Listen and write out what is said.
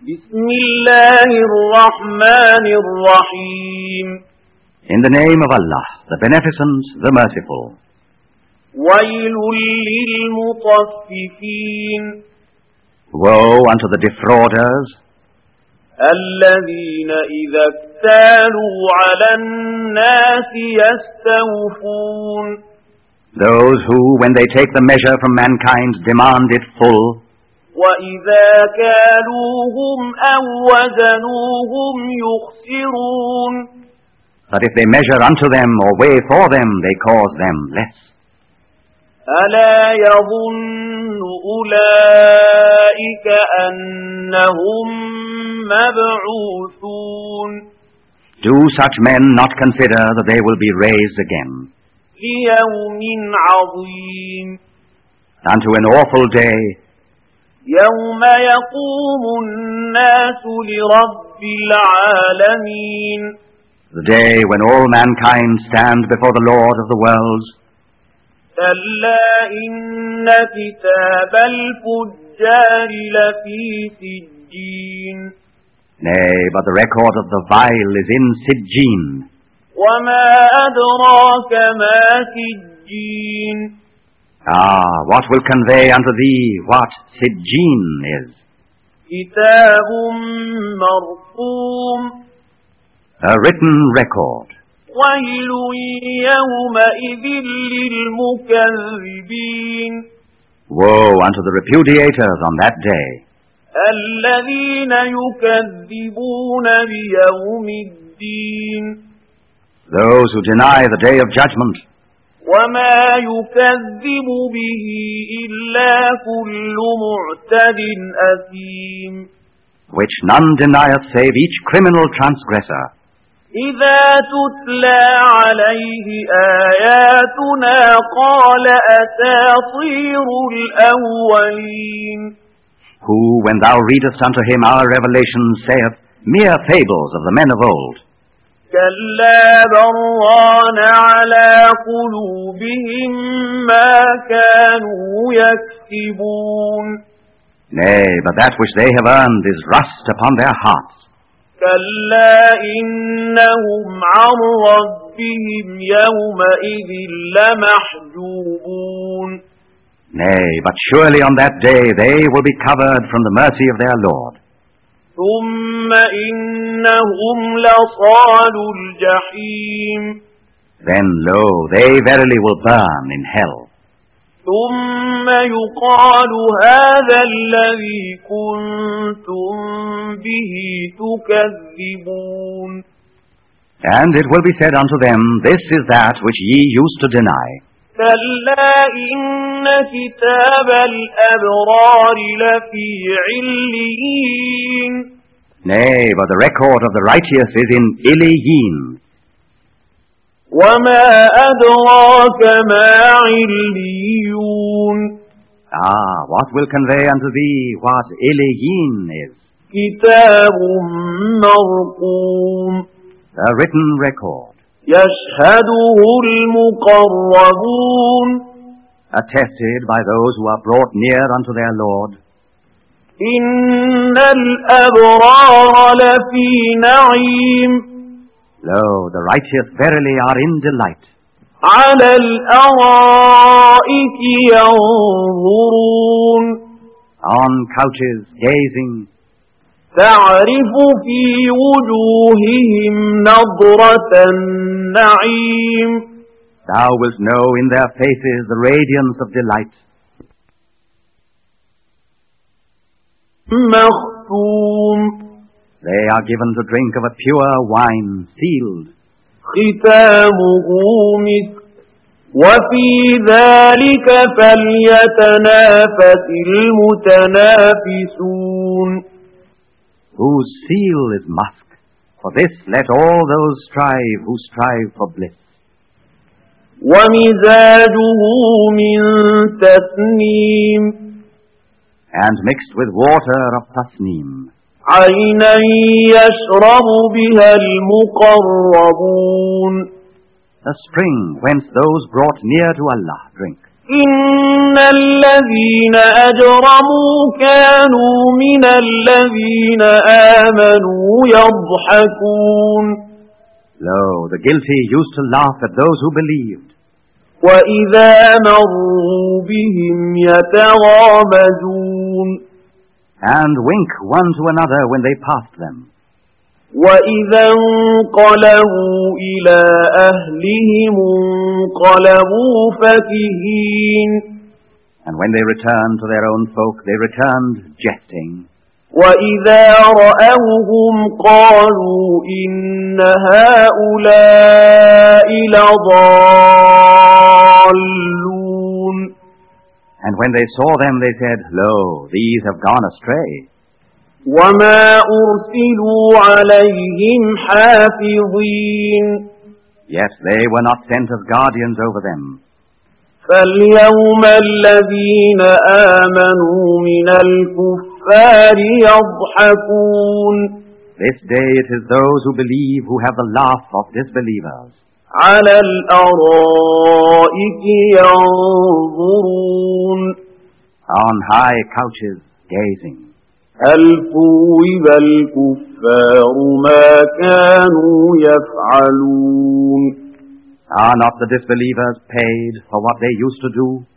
بسم الله الرحمن الرحيم. In the name of Allah, the Beneficent, the Merciful. ويل للمطففين. Woe unto the defrauders, الذين إذا اكتالوا على الناس يستوفون. those who, when they take the measure from mankind, demand it full, وإذا كالوهم أو وزنوهم يخسرون. but if they measure unto them or weigh for them, they cause them less. ألا يظن أولئك أنهم مبعوثون. Do such men not consider that they will be raised again ليوم عظيم. unto an awful day, يوم يقوم الناس لرب العالمين. the day when all mankind stand before the Lord of the worlds. كلا إن كتاب الفجار لفي سجين. Nay, but the record of the vile is in Sijjin. وما أدراك ما سجين. What will convey unto thee what Sijjin is? كتاب مرقوم. A written record. ويل يومئذ للمكذبين. Woe unto the repudiators on that day, الذين يكذبون بيوم الدين. those who deny the day of judgment. وما يكذب به إلا كل معتد أثيم. Which none denieth save each criminal transgressor. إذا تتلى عليه آياتنا قال أساطير الأولين. Who, when thou readest unto him our revelations, saith, mere fables of the men of old. كلا بران على قلوبهم ما كانوا يكسبون. Nay, but that which they have earned is rust upon their hearts. كلا إنهم عن ربهم يومئذ لمحجوبون. Nay, but surely on that day they will be covered from the mercy of their Lord. ثم إنهم لصال الجحيم. Then, lo, they verily will burn in hell. ثم يقال هذا الذي كنتم به تكذبون. And it will be said unto them, this is that which ye used to deny. كلا إن كتاب الأبرار لفي عليين. Nay, but the record of the righteous is in Iliyin. وما أدراك ما عليون. What will convey unto thee what Iliyin is? كتاب مرقوم. A written record, يشهده المقربون. attested by those who are brought near unto their Lord. إن الأبرار لفي نعيم. Lo, the righteous verily are in delight. على الأرائك ينظرون. On couches gazing, تعرف في وجوههم نضرة النعيم. thou wilt know in their faces the radiance of delight. مختوم. They are given to drink of a pure wine, sealed. ختامه مسك وفي ذلك فليتنافس المتنافسون. Whose seal is musk. For this let all those strive who strive for bliss. ومزاجه من تسنيم. And mixed with water of tasneem. عينا يشرب بها المقربون. A spring whence those brought near to Allah drink. إن الذين أجرموا كانوا من الذين آمنوا يضحكون Lo, the guilty used to laugh at those who believed, وإذا مروا بهم يتغامزون and wink one to another when they passed them. وإذا انقلبوا إلى أهلهم انقلبوا فكهين And when they returned to their own folk, they returned jesting. وإذا رأوهم قالوا إن هؤلاء لضالون And when they saw them, they said, Lo, these have gone astray. وما أرسلوا عليهم حافظين Yet they were not sent as guardians over them. فاليوم الذين آمنوا من الكفار يضحكون This day it is those who believe who have the laugh of disbelievers. على الأرائك ينظرون On high couches gazing. هل ثوب الكفار ما كانوا يفعلون Are not the disbelievers paid for what they used to do?